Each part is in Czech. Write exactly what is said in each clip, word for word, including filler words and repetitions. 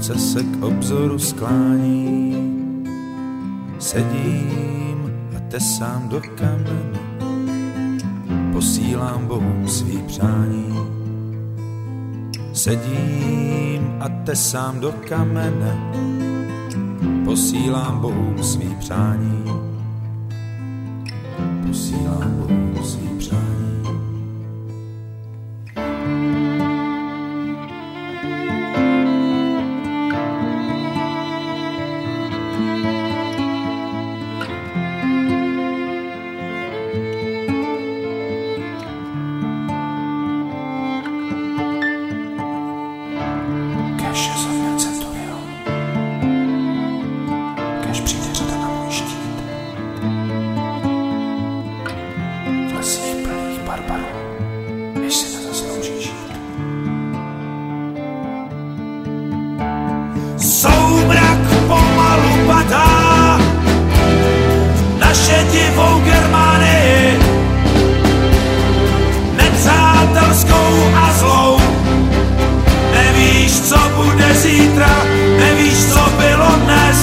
Slunce se k obzoru sklání, sedím a tesám do kamene, posílám Bohu svý přání. Sedím a tesám do kamene, posílám Bohu svý přání. Posílám Bohu svý přání. Soumrak pomalu padá na šedivou Germánii, nepřátelskou a zlou. Nevíš, co bude zítra, nevíš, co bylo dnes.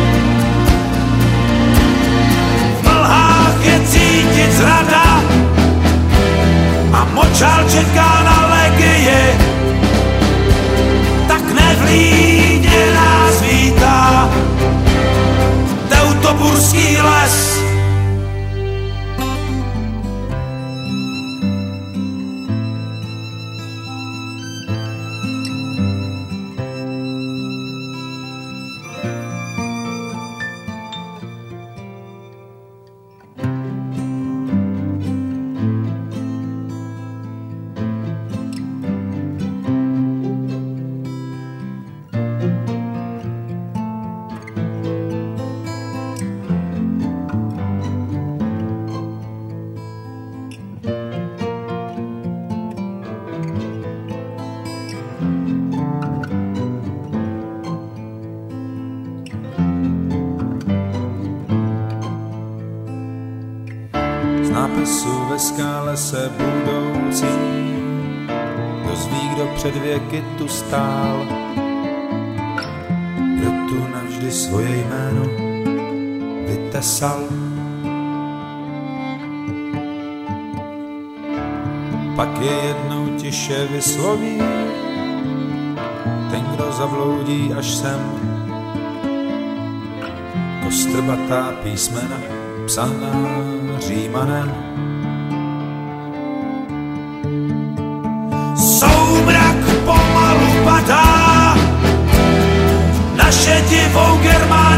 V mlhách je cítit zrada a močál čeká na legie. Tak nevlídně nás vítá Teutoburský les. Z nápisu ve skále se budoucí dozví, kdo před věky tu stál, kdo tu navždy svoje jméno vytesal. Pak je jednou tiše vysloví ten, kdo zabloudí až sem. Kostrbatá písmena psaná Římanem. Soumrak pomalu padá na šedivou Germánii,